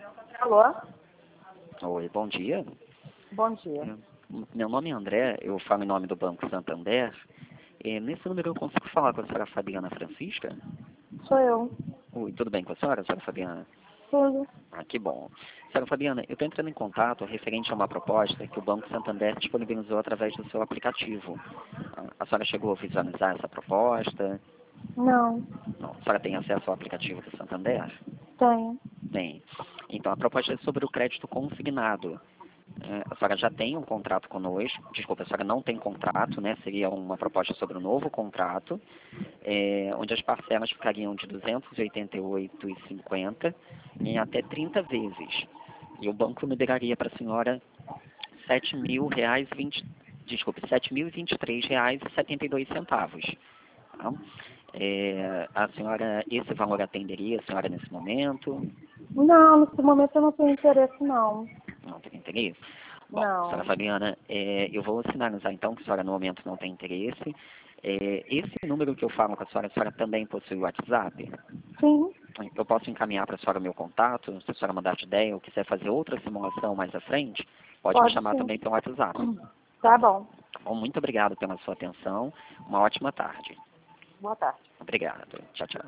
Alô? Oi, bom dia. Bom dia. Meu nome é André, eu falo em nome do Banco Santander. Nesse número eu consigo falar com a senhora Fabiana Francisca? Sou eu. Oi, tudo bem com a senhora Fabiana? Tudo. Ah, que bom. Senhora Fabiana, eu estou entrando em contato referente a uma proposta que o Banco Santander disponibilizou através do seu aplicativo. A senhora chegou a visualizar essa proposta? Não. Não, a senhora tem acesso ao aplicativo do Santander? Tenho. Tem. Então, a proposta é sobre o crédito consignado. A senhora já tem um contrato conosco, desculpa, a senhora não tem contrato, né? Seria uma proposta sobre um novo contrato, onde as parcelas ficariam de R$ 288,50 em até 30 vezes. E o banco liberaria para a senhora R$ 7.023,72. Tá? A senhora, esse valor atenderia a senhora nesse momento? Não, nesse momento eu não tenho interesse, não. Não tem interesse? Bom, senhora Não. Fabiana, eu vou sinalizar então que a senhora no momento não tem interesse. Esse número que eu falo com a senhora também possui WhatsApp? Sim. Eu posso encaminhar para a senhora o meu contato, se a senhora mandar de ideia ou quiser fazer outra simulação mais à frente, pode me Pode chamar sim. também pelo WhatsApp. Tá bom. Bom, muito obrigado pela sua atenção, uma ótima tarde. Boa tarde. Obrigado. Tchau, tchau.